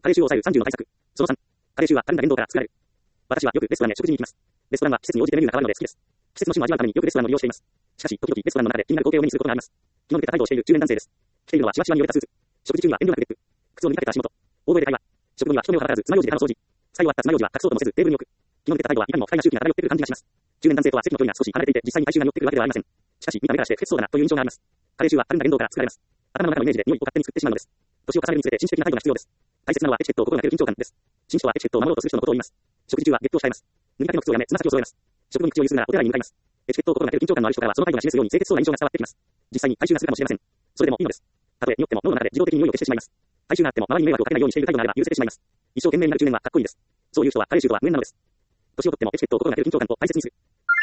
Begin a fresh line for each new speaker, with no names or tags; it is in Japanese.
加齢臭を抑える30の対策。その3、加齢臭はたるんだ言動から作られる。私はよくレストランへ食事に行きます。レストランは季節に応じてメニューが変わるので好きです。季節の旬を味わうためによくレストランを利用しています。しかし、時々レストランの中で気になる光景を目にすることがあります。気の抜けた態度をしている中年男性です。着ているのはシワシワによれたスーツ。食事中には遠慮なくリュック。靴を見かけた足元。大声で会話。食後には人目をはばからず、爪楊枝で鼻を掃除。使い終わった爪楊枝は隠そうともせずテーブルに置く。気の抜けた態度はいかにも不快な周期が漂ってくる感じがします。中年男性とは席の距離が少し離れていて、実際に体臭が匂ってくるわけではありません。しかし、見た目からして不潔そうだなという印象があります。加齢臭はたるんだ言動から作られます。頭の中のイメージで匂いを勝手に作ってしまうのです。年を重ねるにつれて紳士的な態度が必要です。大切なのはエチケットを心がける緊張感です。紳士とはエチケットを守ろうとする人のことを言います。食事中はゲップを控えます。脱ぎかけの靴をやめ、つま先を揃えます。食後に口をゆするならお手洗いに向かいます。エチケットを心がける緊張感のある人からはその態度が示すように清潔そうな印象が伝わってきます。実際に体臭がするかもしれません。それでもいいのです。たとえ匂っても脳の中で自動的に匂いを消してしまいます。体臭があっても周りに迷惑をかけないようにしている態度があれば許せてしまいます。一生懸命になる中年はかっこいいです。そういう人は加齢臭とは無縁なのです。年をとってもエチケットを心がける緊張感と大切にする。